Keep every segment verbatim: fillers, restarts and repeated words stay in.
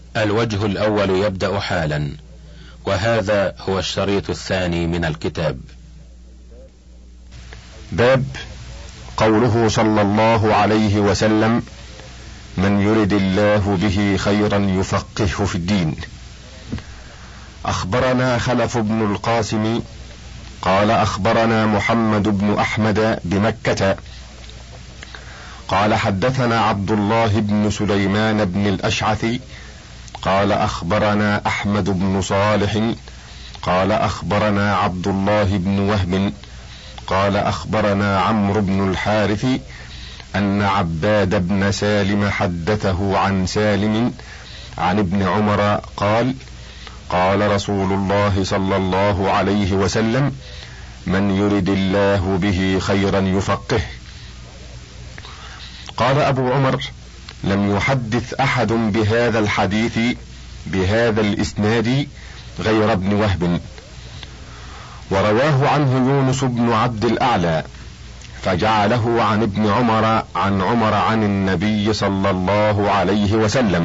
الوجه الأول يبدأ حالا، وهذا هو الشريط الثاني من الكتاب. باب قوله صلى الله عليه وسلم: من يرد الله به خيرا يفقهه في الدين. أخبرنا خلف بن القاسم قال أخبرنا محمد بن أحمد بمكة قال حدثنا عبد الله بن سليمان بن الأشعث قال أخبرنا أحمد بن صالح قال أخبرنا عبد الله بن وهب قال أخبرنا عمرو بن الحارث أن عباد بن سالم حدثه عن سالم عن ابن عمر قال: قال رسول الله صلى الله عليه وسلم: من يرد الله به خيرا يفقهه. قال أبو عمر: لم يحدث أحد بهذا الحديث بهذا الإسناد غير ابن وهب، ورواه عنه يونس بن عبد الأعلى فجعله عن ابن عمر عن عمر عن النبي صلى الله عليه وسلم.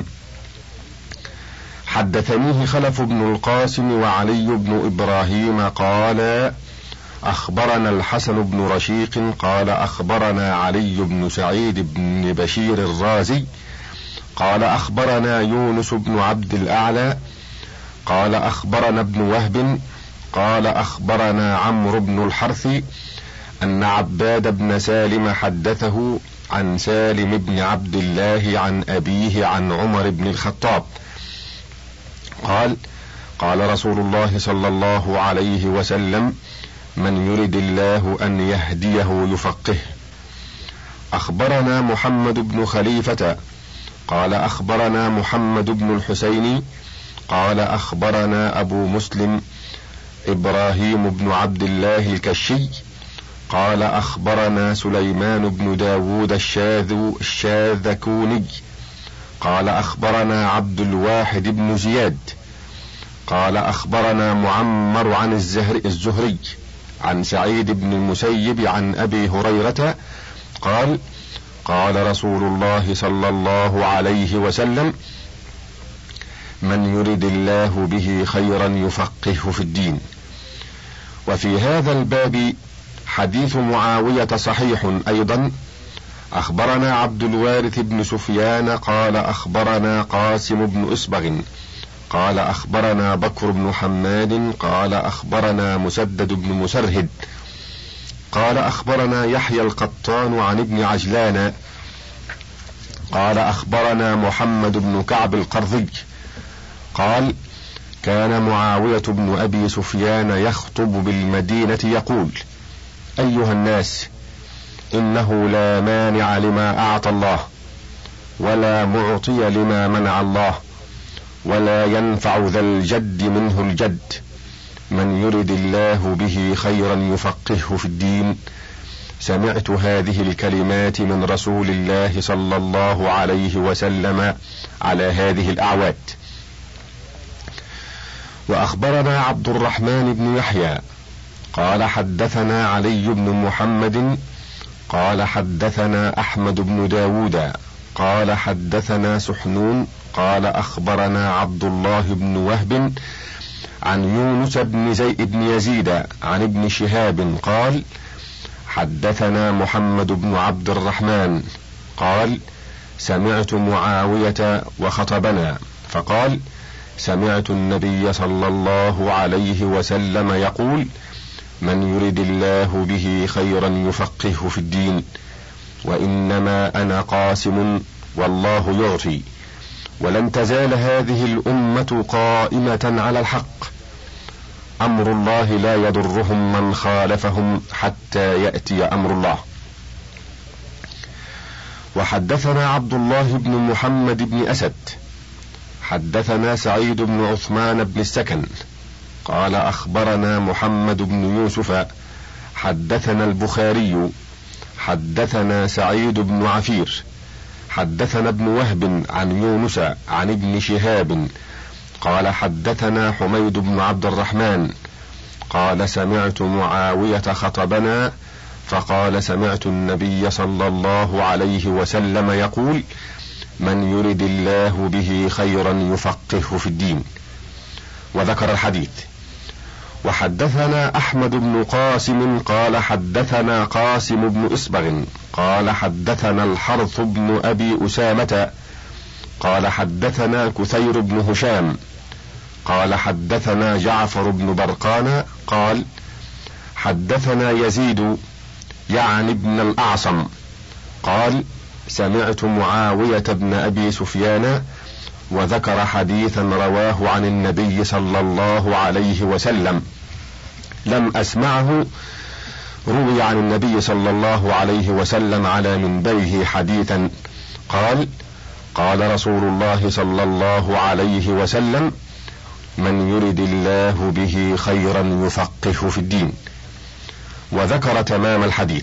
حدثنيه خلف بن القاسم وعلي بن إبراهيم قال أخبرنا الحسن بن رشيق قال أخبرنا علي بن سعيد بن بشير الرازي قال أخبرنا يونس بن عبد الأعلى قال أخبرنا ابن وهب قال أخبرنا عمرو بن الحرث أن عباد بن سالم حدثه عن سالم بن عبد الله عن أبيه عن عمر بن الخطاب قال: قال رسول الله صلى الله عليه وسلم: من يرد الله أن يهديه يفقهه. أخبرنا محمد بن خليفة قال أخبرنا محمد بن الحسين قال أخبرنا أبو مسلم إبراهيم بن عبد الله الكشي قال أخبرنا سليمان بن داود الشاذكوني قال أخبرنا عبد الواحد بن زياد قال أخبرنا معمر عن الزهري الزهري عن سعيد بن المسيب عن أبي هريرة قال: قال رسول الله صلى الله عليه وسلم: من يرد الله به خيرا يفقهه في الدين. وفي هذا الباب حديث معاوية صحيح أيضا. أخبرنا عبد الوارث بن سفيان قال أخبرنا قاسم بن إصبغ قال أخبرنا بكر بن حماد قال أخبرنا مسدد بن مسرهد قال أخبرنا يحيى القطان عن ابن عجلان قال أخبرنا محمد بن كعب القرظي قال: كان معاوية بن أبي سفيان يخطب بالمدينة يقول: أيها الناس، إنه لا مانع لما أعطى الله ولا معطي لما منع الله ولا ينفع ذا الجد منه الجد. من يرد الله به خيرا يفقهه في الدين. سمعت هذه الكلمات من رسول الله صلى الله عليه وسلم على هذه الأعواد. وأخبرنا عبد الرحمن بن يحيى قال حدثنا علي بن محمد قال حدثنا أحمد بن داود قال حدثنا سحنون قال أخبرنا عبد الله بن وهب عن يونس بن زيد بن يزيد عن ابن شهاب قال: حدثنا محمد بن عبد الرحمن قال: سمعت معاوية وخطبنا فقال: سمعت النبي صلى الله عليه وسلم يقول: من يرد الله به خيرا يفقهه في الدين. وإنما أنا قاسم والله يعطي، ولن تزال هذه الأمة قائمة على الحق، أمر الله لا يضرهم من خالفهم حتى يأتي أمر الله. وحدثنا عبد الله بن محمد بن أسد حدثنا سعيد بن عثمان بن السكن قال أخبرنا محمد بن يوسف حدثنا البخاري حدثنا سعيد بن عفير حدثنا ابن وهب عن يونس عن ابن شهاب قال حدثنا حميد بن عبد الرحمن قال: سمعت معاوية خطبنا فقال: سمعت النبي صلى الله عليه وسلم يقول: من يرد الله به خيرا يفقهه في الدين. وذكر الحديث. وحدثنا أحمد بن قاسم قال حدثنا قاسم بن إصبغ قال حدثنا الحرث بن أبي أسامة قال حدثنا كثير بن هشام قال حدثنا جعفر بن برقان قال حدثنا يزيد يعني ابن الأعصم قال سمعت معاوية بن أبي سفيان وذكر حديثا رواه عن النبي صلى الله عليه وسلم لم أسمعه روي عن النبي صلى الله عليه وسلم على منبره حديثا قال قال رسول الله صلى الله عليه وسلم من يرد الله به خيرا يفقهه في الدين. وذكر تمام الحديث.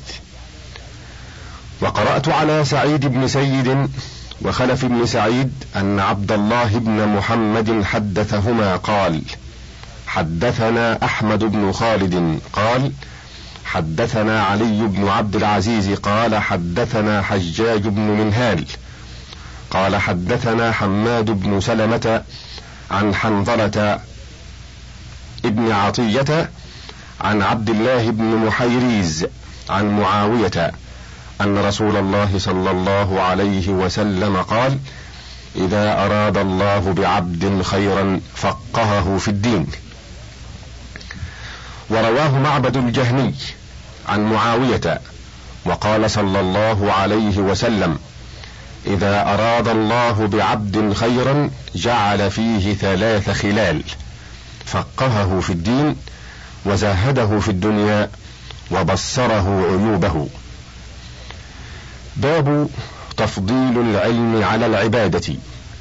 وقرأت على سعيد بن سيد وخلف بن سعيد أن عبد الله بن محمد حدثهما قال حدثنا أحمد بن خالد قال حدثنا علي بن عبد العزيز قال حدثنا حجاج بن منهال قال حدثنا حماد بن سلمة عن حنظلة ابن عطية عن عبد الله بن محيريز عن معاوية أن رسول الله صلى الله عليه وسلم قال إذا أراد الله بعبد خيرا فقهه في الدين. ورواه معبد الجهني عن معاوية وقال صلى الله عليه وسلم إذا أراد الله بعبد خيرا جعل فيه ثلاث خلال فقهه في الدين وزاهده في الدنيا وبصره عيوبه. باب تفضيل العلم على العبادة.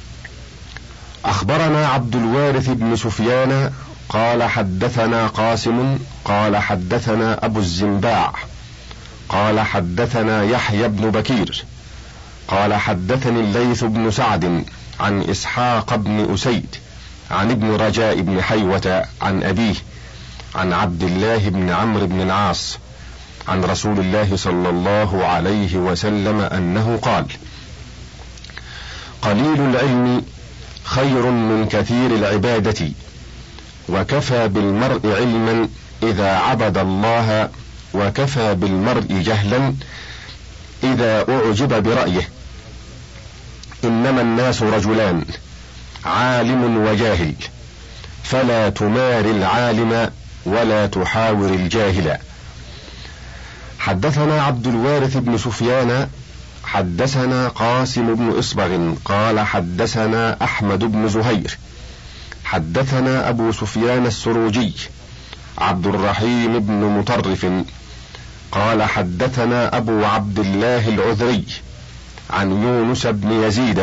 أخبرنا عبد الوارث بن سفيان قال حدثنا قاسم قال حدثنا أبو الزنباع قال حدثنا يحيى بن بكير قال حدثني الليث بن سعد عن إسحاق بن أسيد عن ابن رجاء بن حيوة عن أبيه عن عبد الله بن عمرو بن العاص عن رسول الله صلى الله عليه وسلم أنه قال قليل العلم خير من كثير العبادة وكفى بالمرء علما إذا عبد الله وكفى بالمرء جهلا إذا أعجب برأيه. إنما الناس رجلان عالم وجاهل فلا تمار العالم ولا تحاور الجاهل. حدثنا عبد الوارث بن سفيان حدثنا قاسم بن إصبغ قال حدثنا أحمد بن زهير حدثنا أبو سفيان السروجي عبد الرحيم بن مطرف قال حدثنا أبو عبد الله العذري عن يونس بن يزيد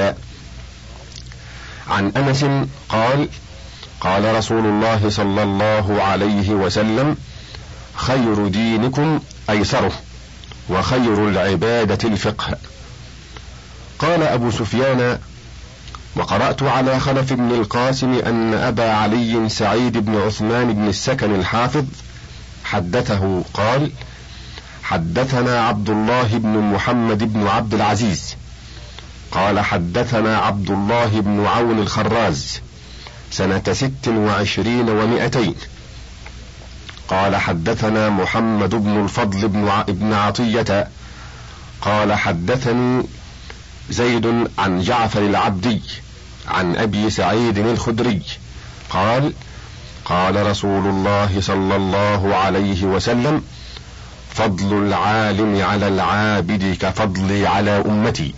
عن أنس قال قال رسول الله صلى الله عليه وسلم خير دينكم أيسره وخير العبادة الفقه. قال أبو سفيان وقرأت على خلف بن القاسم أن أبا علي سعيد بن عثمان بن السكن الحافظ حدثه قال حدثنا عبد الله بن محمد بن عبد العزيز قال حدثنا عبد الله بن عون الخراز سنة ست وعشرين ومائتين قال حدثنا محمد بن الفضل بن عطية قال حدثني زيد عن جعفر العبدي عن أبي سعيد الخدري قال قال رسول الله صلى الله عليه وسلم فضل العالم على العابد كفضلي على أمتي.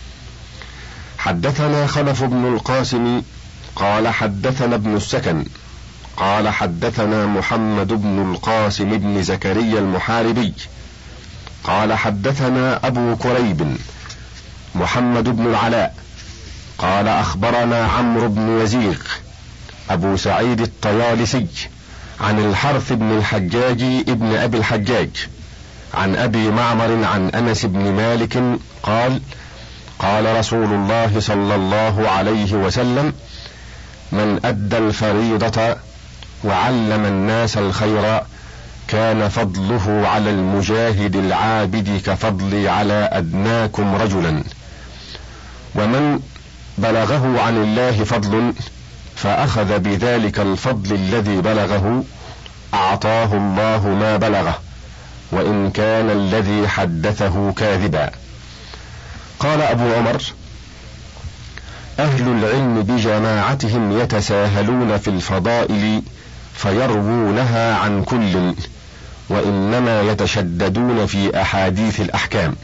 حدثنا خلف بن القاسم قال حدثنا ابن السكن قال حدثنا محمد بن القاسم بن زكريا المحاربي قال حدثنا أبو كريب محمد بن العلاء قال أخبرنا عمرو بن يزيغ أبو سعيد الطيالسي عن الحرث بن الحجاج ابن أبي الحجاج عن أبي معمر عن أنس بن مالك قال قال رسول الله صلى الله عليه وسلم من أدى الفريضة وعلم الناس الخير كان فضله على المجاهد العابد كفضلي على أدناكم رجلا. ومن بلغه عن الله فضل فأخذ بذلك الفضل الذي بلغه أعطاه الله ما بلغه، وإن كان الذي حدثه كاذبا. قال أبو عمر: أهل العلم بجماعتهم يتساهلون في الفضائل فيروونها عن كل، وإنما يتشددون في أحاديث الأحكام.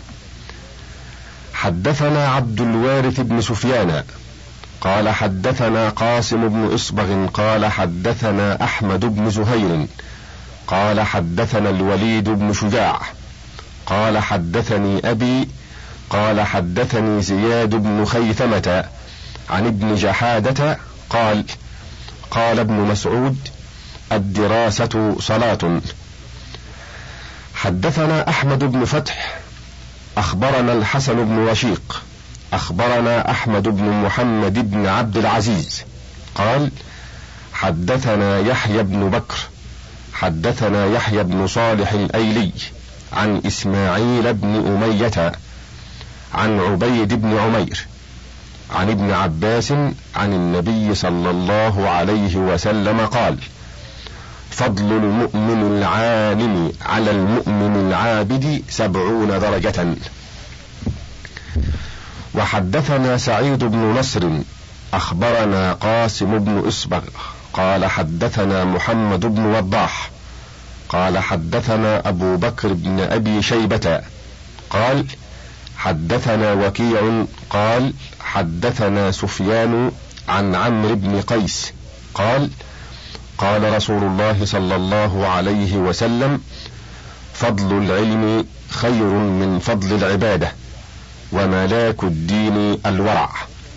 حدثنا عبد الوارث بن سفيان قال حدثنا قاسم بن إصبغ قال حدثنا أحمد بن زهير قال حدثنا الوليد بن شجاع قال حدثني أبي قال حدثني زياد بن خيثمة عن ابن جحادة قال: قال ابن مسعود: الدراسة صلاة. حدثنا أحمد بن فتح أخبرنا الحسن بن رشيق أخبرنا أحمد بن محمد بن عبد العزيز قال: حدثنا يحيى بن بكر حدثنا يحيى بن صالح الأيلي عن إسماعيل بن أمية عن عبيد بن عمير عن ابن عباس عن النبي صلى الله عليه وسلم قال: فضل المؤمن العالم على المؤمن العابد سبعون درجة. وحدثنا سعيد بن نصر أخبرنا قاسم بن إصبغ قال حدثنا محمد بن وضاح قال حدثنا أبو بكر بن أبي شيبة قال: حدثنا وكيع قال حدثنا سفيان عن عمرو بن قيس قال: قال رسول الله صلى الله عليه وسلم: فضل العلم خير من فضل العبادة، وملاك الدين الورع.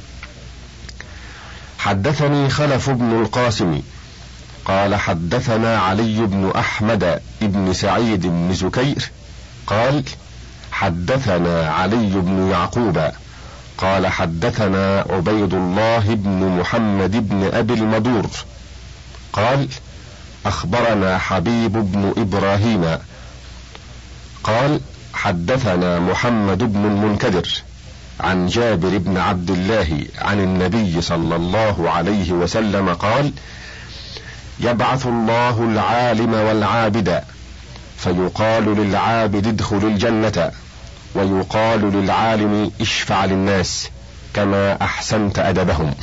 حدثني خلف بن القاسم قال حدثنا علي بن أحمد بن سعيد بن زكير قال: حدثنا علي بن يعقوب قال حدثنا عبيد الله بن محمد بن أبي المدور قال: أخبرنا حبيب بن إبراهيم قال: حدثنا محمد بن المنكدر عن جابر بن عبد الله عن النبي صلى الله عليه وسلم قال: يبعث الله العالم والعابد فيقال للعابد ادخل الجنة، ويقال للعالم اشفع للناس كما أحسنت أدبهم.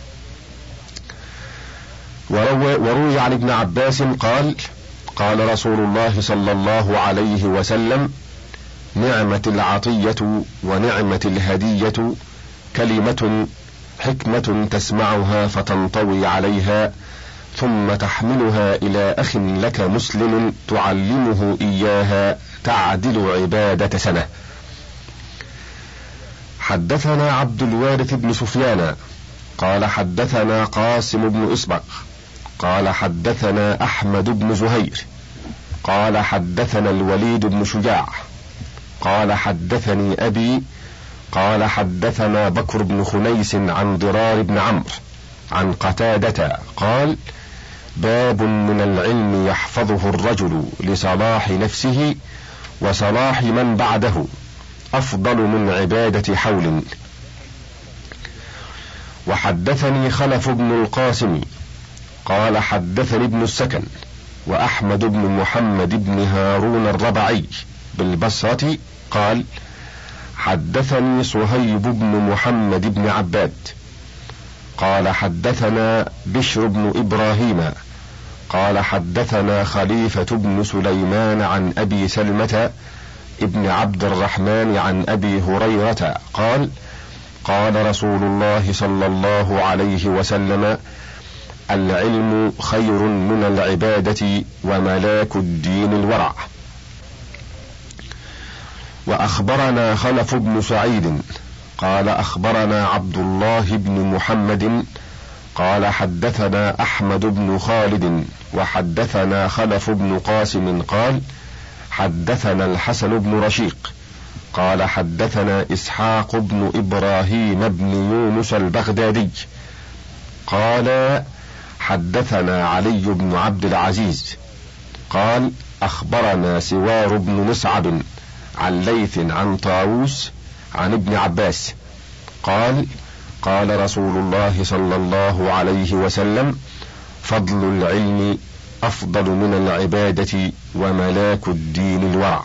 وروي عن ابن عباس قال: قال رسول الله صلى الله عليه وسلم: نعمة العطية ونعمة الهدية كلمة حكمة تسمعها فتنطوي عليها ثم تحملها إلى أخ لك مسلم تعلمه إياها تعدل عبادة سنة. حدثنا عبد الوارث بن سفيان قال حدثنا قاسم بن إصبغ قال حدثنا أحمد بن زهير قال حدثنا الوليد بن شجاع قال حدثني أبي قال حدثنا بكر بن خنيس عن ضرار بن عمرو عن قتادة قال: باب من العلم يحفظه الرجل لصلاح نفسه وصلاح من بعده أفضل من عبادة حول. وحدثني خلف بن القاسم قال حدثني ابن السكن وأحمد بن محمد بن هارون الربعي بالبصرة قال: حدثني صهيب بن محمد بن عباد قال حدثنا بشر بن إبراهيم قال حدثنا خليفة بن سليمان عن أبي سلمة ابن عبد الرحمن عن أبي هريرة قال: قال رسول الله صلى الله عليه وسلم: العلم خير من العبادة وملاك الدين الورع. وأخبرنا خلف بن سعيد قال أخبرنا عبد الله بن محمد قال حدثنا أحمد بن خالد وحدثنا خلف بن قاسم قال: حدثنا الحسن بن رشيق قال حدثنا إسحاق بن إبراهيم بن يونس البغدادي قال: حدثنا علي بن عبد العزيز قال: أخبرنا سوار بن مسعد عن ليث عن طاووس عن ابن عباس قال: قال رسول الله صلى الله عليه وسلم: فضل العلم أفضل من العبادة وملاك الدين الورع.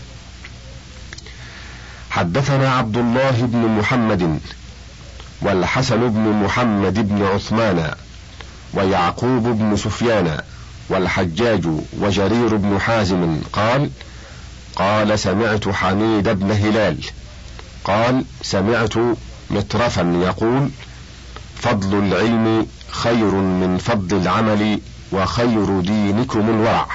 حدثنا عبد الله بن محمد والحسن بن محمد بن عثمان ويعقوب بن سفيان والحجاج وجرير بن حازم قال: قال سمعت حميد بن هلال قال: سمعت مترفا يقول: فضل العلم خير من فضل العمل وخير دينكم الورع.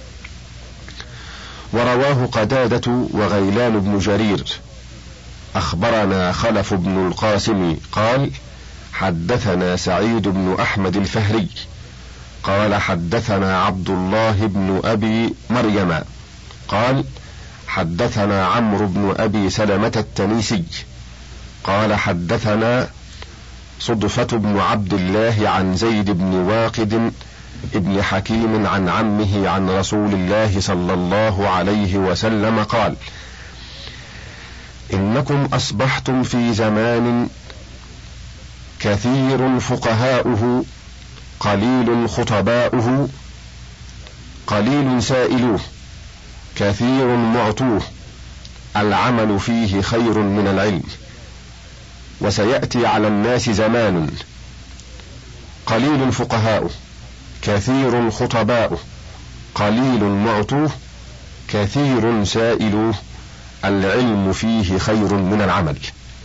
ورواه قتادة وغيلان بن جرير. أخبرنا خلف بن القاسم قال: حدثنا سعيد بن أحمد الفهري قال: حدثنا عبد الله بن أبي مريم قال: حدثنا عمرو بن أبي سلمة التنيسي قال: حدثنا صدفة بن عبد الله عن زيد بن واقد ابن حكيم عن عمه عن رسول الله صلى الله عليه وسلم قال: إنكم أصبحتم في زمان كثير فقهاؤه قليل خطباؤه، قليل سائلوه كثير معطوه، العمل فيه خير من العلم. وسيأتي على الناس زمان قليل فقهاؤه كثير خطباؤه قليل معطوه كثير سائلوه، العلم فيه خير من العمل.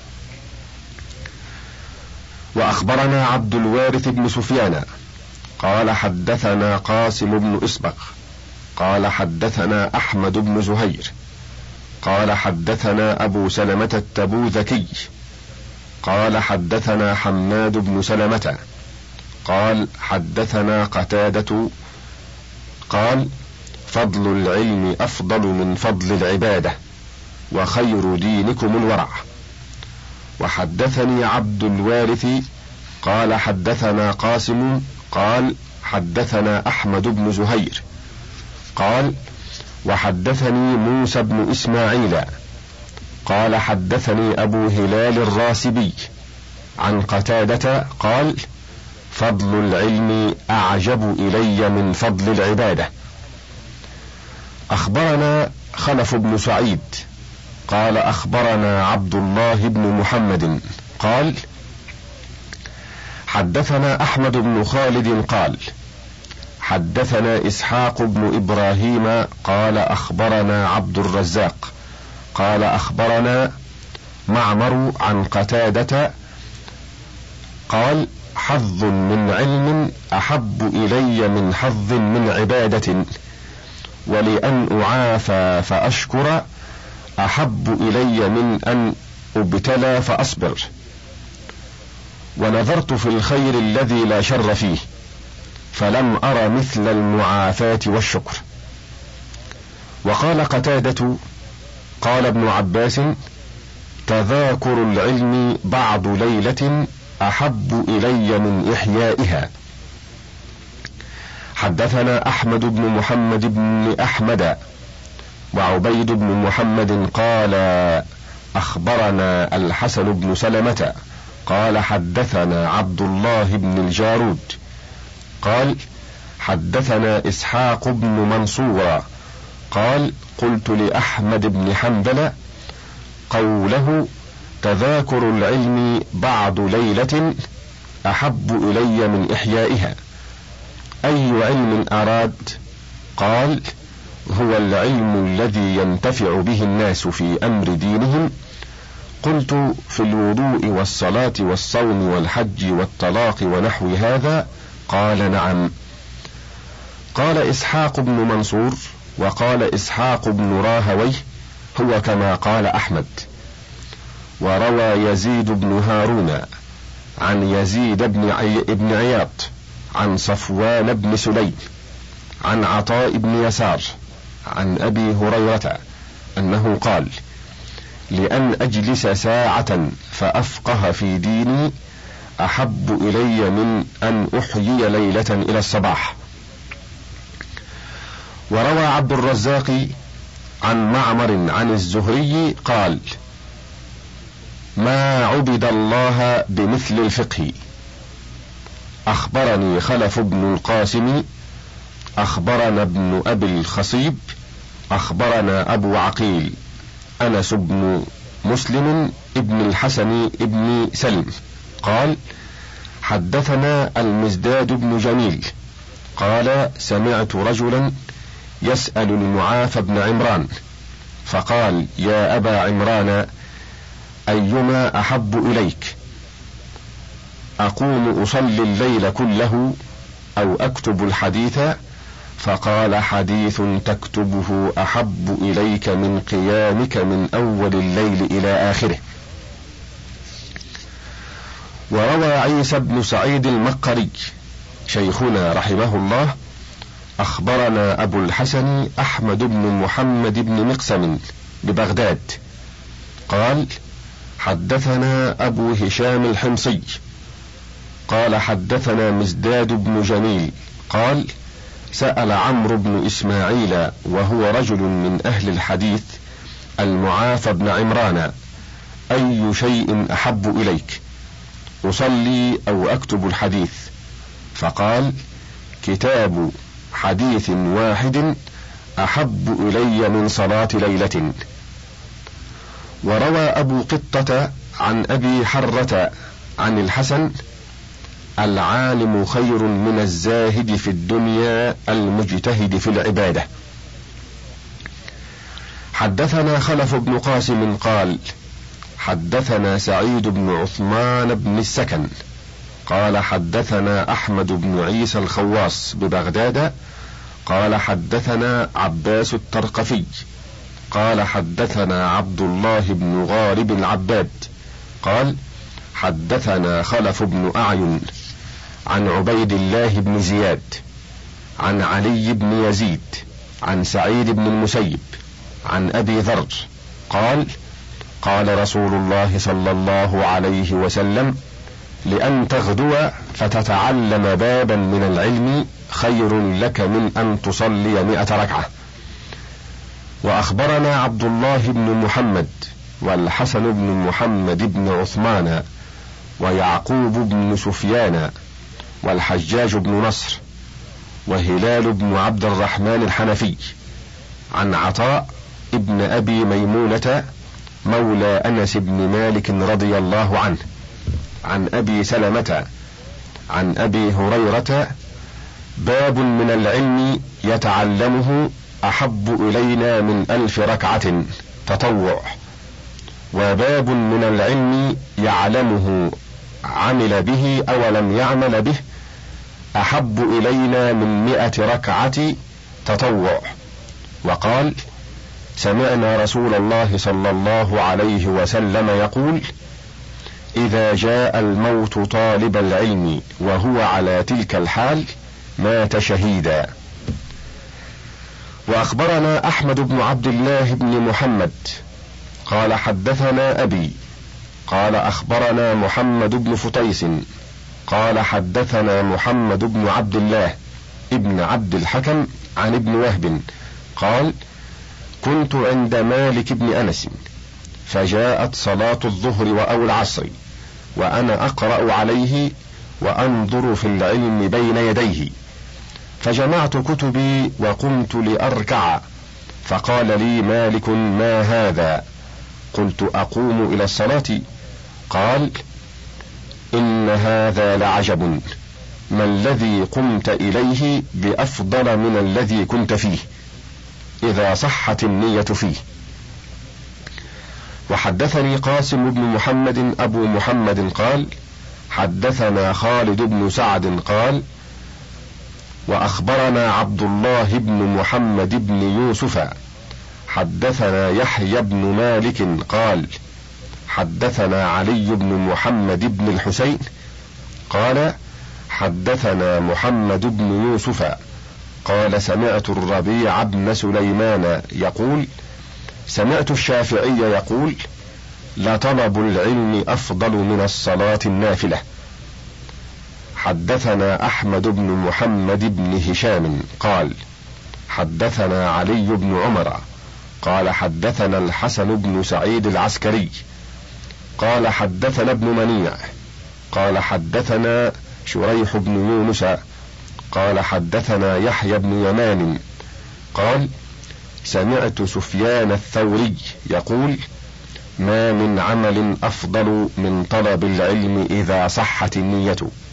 وأخبرنا عبد الوارث بن سفيان قال: حدثنا قاسم بن إسبغ قال: حدثنا أحمد بن زهير قال: حدثنا أبو سلمة التبوذكي قال: حدثنا حماد بن سلمة قال: حدثنا قتادة قال: فضل العلم أفضل من فضل العبادة وخير دينكم الورع. وحدثني عبد الوارث قال: حدثنا قاسم قال: حدثنا أحمد بن زهير قال: وحدثني موسى بن إسماعيل قال: حدثني أبو هلال الراسبي عن قتادة قال: فضل العلم أعجب إلي من فضل العبادة. أخبرنا خلف بن سعيد قال: أخبرنا عبد الله بن محمد قال: حدثنا أحمد بن خالد قال: حدثنا إسحاق بن إبراهيم قال: أخبرنا عبد الرزاق قال: أخبرنا معمر عن قتادة قال: حظ من علم أحب إلي من حظ من عبادة، ولأن أعافى فأشكر أحب إلي من أن أبتلى فأصبر. ونظرت في الخير الذي لا شر فيه فلم أر مثل المعافاة والشكر. وقال قتادة: قال ابن عباس: تذاكر العلم بعض ليلة أحب إلي من إحيائها. حدثنا أحمد بن محمد بن أحمد وعبيد بن محمد قال: أخبرنا الحسن بن سلمة قال: حدثنا عبد الله بن الجارود قال: حدثنا إسحاق بن منصور قال: قلت لأحمد بن حنبل قوله تذاكر العلم بعض ليلة أحب إلي من إحيائها أي علم أراد؟ قال: هو العلم الذي ينتفع به الناس في أمر دينهم. قلت: في الوضوء والصلاة والصوم والحج والطلاق ونحو هذا؟ قال: نعم. قال إسحاق بن منصور وقال إسحاق بن راهويه هو كما قال أحمد. وروى يزيد بن هارون عن يزيد بن, عي... بن عياض عن صفوان بن سليم عن عطاء بن يسار عن أبي هريرة أنه قال: لأن أجلس ساعة فأفقه في ديني أحب إلي من أن أحيي ليلة إلى الصباح. وروى عبد الرزاق عن معمر عن الزهري قال: ما عبد الله بمثل الفقه. أخبرني خلف بن القاسم أخبرنا ابن أبي الخصيب أخبرنا أبو عقيل أنس بن مسلم ابن الحسن ابن سلم قال حدثنا المزداد بن جميل قال سمعت رجلا يسأل المعافى بن عمران فقال يا أبا عمران أيما أحب إليك أقوم أصلي الليل كله أو أكتب الحديث؟ فقال حديث تكتبه أحب إليك من قيامك من أول الليل إلى آخره. وروى عيسى بن سعيد المقري شيخنا رحمه الله أخبرنا أبو الحسن أحمد بن محمد بن مقسم ببغداد قال حدثنا أبو هشام الحمصي قال حدثنا مزداد بن جميل قال سأل عمرو بن إسماعيل وهو رجل من أهل الحديث المعافى بن عمران أي شيء أحب إليك أصلي أو أكتب الحديث؟ فقال كتاب حديث واحد أحب إلي من صلاة ليلة. وروى أبو قطة عن أبي حرة عن الحسن العالم خير من الزاهد في الدنيا المجتهد في العبادة. حدثنا خلف بن قاسم قال حدثنا سعيد بن عثمان بن السكن قال حدثنا أحمد بن عيسى الخواص ببغداد قال حدثنا عباس الترقفي قال حدثنا عبد الله بن غالب العباد قال حدثنا خلف بن أعين عن عبيد الله بن زياد عن علي بن يزيد عن سعيد بن المسيب عن أبي ذر قال قال رسول الله صلى الله عليه وسلم لأن تغدو فتتعلم بابا من العلم خير لك من أن تصلي مئة ركعة. وأخبرنا عبد الله بن محمد والحسن بن محمد بن عثمان ويعقوب بن سفيان والحجاج بن نصر وهلال بن عبد الرحمن الحنفي عن عطاء ابن أبي ميمونة مولى أنس بن مالك رضي الله عنه عن أبي سلمة عن أبي هريرة باب من العلم يتعلمه أحب إلينا من ألف ركعة تطوع، وباب من العلم يعلمه عمل به أو لم يعمل به أحب إلينا من مئة ركعة تطوع. وقال سمعنا رسول الله صلى الله عليه وسلم يقول إذا جاء الموت طالب العلم وهو على تلك الحال مات شهيدا. وأخبرنا أحمد بن عبد الله بن محمد قال حدثنا أبي قال أخبرنا محمد بن فطيس قال حدثنا محمد بن عبد الله ابن عبد الحكم عن ابن وهب قال كنت عند مالك بن أنس فجاءت صلاة الظهر أو العصر وأنا أقرأ عليه وأنظر في العلم بين يديه، فجمعت كتبي وقمت لأركع، فقال لي مالك ما هذا؟ قلت أقوم إلى الصلاة. قال إن هذا لعجب، ما الذي قمت إليه بأفضل من الذي كنت فيه إذا صحت النية فيه. وحدثني قاسم بن محمد أبو محمد قال حدثنا خالد بن سعد قال وأخبرنا عبد الله بن محمد بن يوسف حدثنا يحيى بن مالك قال حدثنا علي بن محمد بن الحسين قال حدثنا محمد بن يوسف قال سمعت الربيع بن سليمان يقول سمعت الشافعي يقول لطلب العلم أفضل من الصلاة النافلة. حدثنا أحمد بن محمد بن هشام قال حدثنا علي بن عمر قال حدثنا الحسن بن سعيد العسكري قال حدثنا ابن منيع قال حدثنا شريح بن يونس قال حدثنا يحيى بن يمان قال سمعت سفيان الثوري يقول ما من عمل أفضل من طلب العلم إذا صحت النية.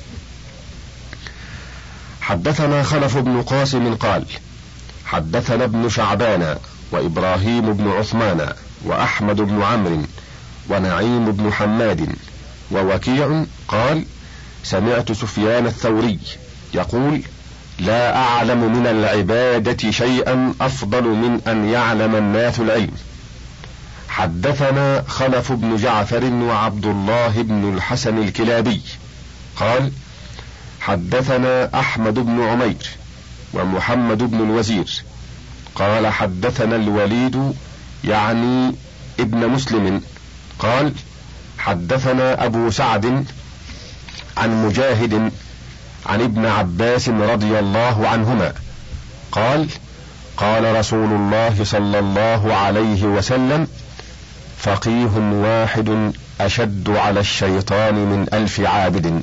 حدثنا خلف بن قاسم قال حدثنا ابن شعبان وإبراهيم بن عثمان وأحمد بن عمرو ونعيم بن حماد ووكيع قال سمعت سفيان الثوري يقول لا أعلم من العبادة شيئا أفضل من أن يعلم الناس العلم. حدثنا خلف بن جعفر وعبد الله بن الحسن الكلابي قال حدثنا أحمد بن عمير ومحمد بن الوزير قال حدثنا الوليد يعني ابن مسلم قال حدثنا أبو سعد عن مجاهد عن ابن عباس رضي الله عنهما قال قال رسول الله صلى الله عليه وسلم فقيه واحد أشد على الشيطان من ألف عابد.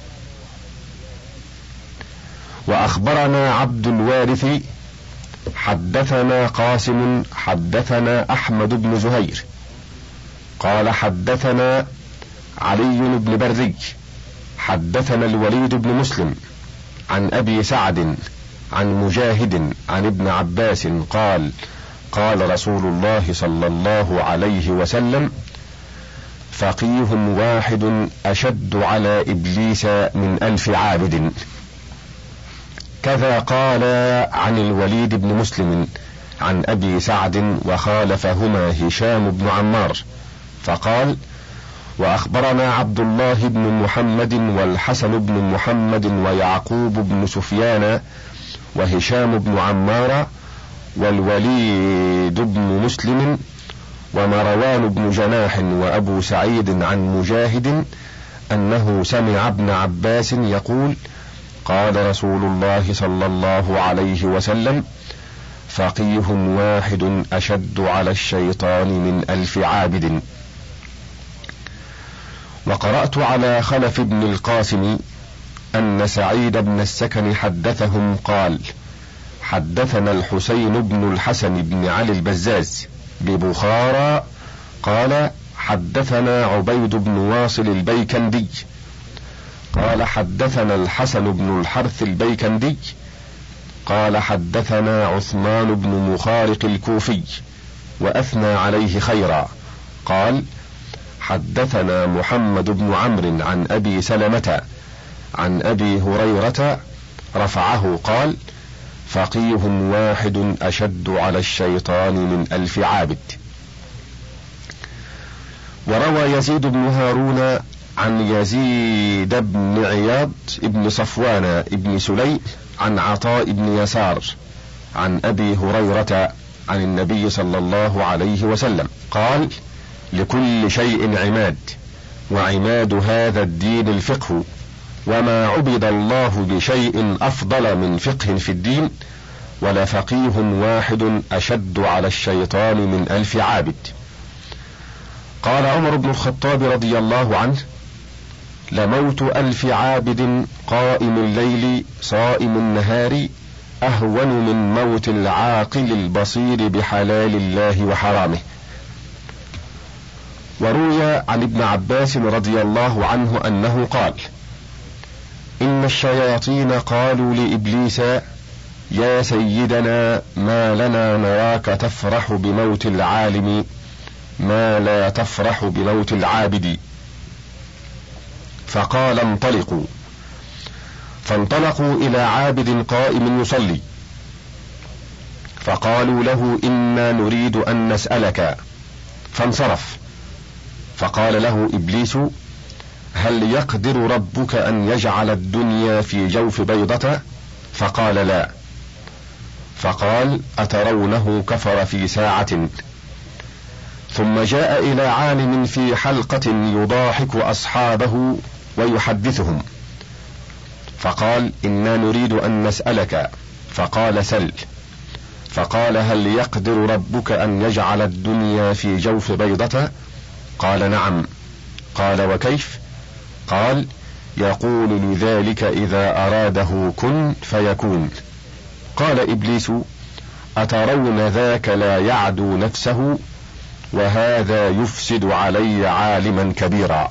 وأخبرنا عبد الوارث حدثنا قاسم حدثنا أحمد بن زهير قال حدثنا علي بن برزي حدثنا الوليد بن مسلم عن أبي سعد عن مجاهد عن ابن عباس قال قال رسول الله صلى الله عليه وسلم فقيه واحد أشد على إبليس من ألف عابد. كذا قال عن الوليد بن مسلم عن أبي سعد وخالفهما هشام بن عمار فقال وأخبرنا عبد الله بن محمد والحسن بن محمد ويعقوب بن سفيان وهشام بن عمار والوليد بن مسلم ومروان بن جناح وأبو سعيد عن مجاهد أنه سمع ابن عباس يقول قال رسول الله صلى الله عليه وسلم فقيه واحد أشد على الشيطان من ألف عابد. وقرأت على خلف بن القاسم أن سعيد بن السكن حدثهم قال حدثنا الحسين بن الحسن بن علي البزاز ببخارى قال حدثنا عبيد بن واصل البيكندي قال حدثنا الحسن بن الحرث البيكندي قال حدثنا عثمان بن مخارق الكوفي وأثنى عليه خيرا قال حدثنا محمد بن عمرو عن أبي سلمة عن أبي هريرة رفعه قال فقيه واحد أشد على الشيطان من ألف عابد. وروى يزيد بن هارون عن يزيد بن عياض بن صفوان بن سليم عن عطاء بن يسار عن أبي هريرة عن النبي صلى الله عليه وسلم قال لكل شيء عماد وعماد هذا الدين الفقه وما عبد الله بشيء أفضل من فقه في الدين ولفقيه واحد أشد على الشيطان من ألف عابد. قال عمر بن الخطاب رضي الله عنه لموت ألف عابد قائم الليل صائم النهار أهون من موت العاقل البصير بحلال الله وحرامه. وروي عن ابن عباس رضي الله عنه أنه قال إن الشياطين قالوا لإبليس يا سيدنا ما لنا نراك تفرح بموت العالم ما لا تفرح بموت العابد فقال انطلقوا فانطلقوا إلى عابد قائم يصلي فقالوا له إنا نريد أن نسألك فانصرف فقال له إبليس هل يقدر ربك أن يجعل الدنيا في جوف بيضة؟ فقال لا. فقال أترونه كفر في ساعة. ثم جاء إلى عالم في حلقة يضاحك أصحابه ويحدثهم فقال إنا نريد أن نسألك فقال سل. فقال هل يقدر ربك أن يجعل الدنيا في جوف بيضة؟ قال نعم. قال وكيف؟ قال يقول لذلك إذا أراده كن فيكون. قال إبليس أترون ذاك لا يعدو نفسه وهذا يفسد علي عالما كبيرا.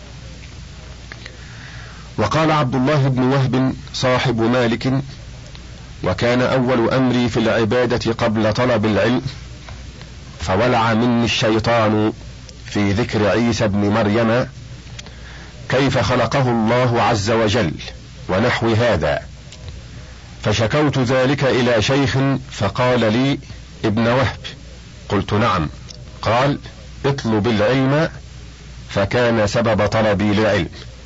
وقال عبد الله بن وهب صاحب مالك وكان أول أمري في العبادة قبل طلب العلم فولع مني الشيطان في ذكر عيسى بن مريم كيف خلقه الله عز وجل ونحو هذا، فشكوت ذلك إلى شيخ فقال لي ابن وهب. قلت نعم. قال اطلب العلم، فكان سبب طلبي للعلم.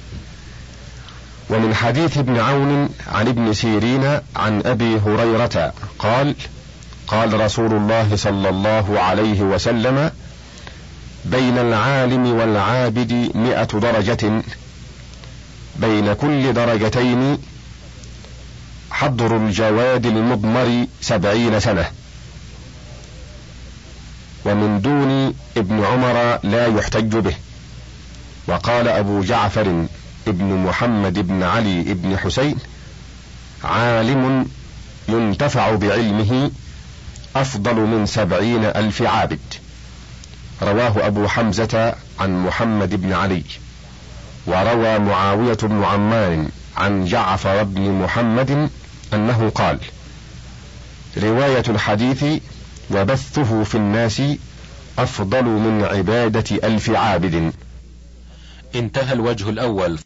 ومن حديث ابن عون عن ابن سيرين عن أبي هريرة قال قال رسول الله صلى الله عليه وسلم بين العالم والعابد مئة درجة، بين كل درجتين حضر الجواد المضمر سبعين سنة. ومن دون ابن عمر لا يحتج به. وقال أبو جعفر ابن محمد بن علي بن حسين عالم ينتفع بعلمه أفضل من سبعين ألف عابد. رواه أبو حمزة عن محمد بن علي. وروى معاوية بن عمار عن جعفر بن محمد أنه قال رواية الحديث وبثه في الناس أفضل من عبادة ألف عابد. انتهى الوجه الأول.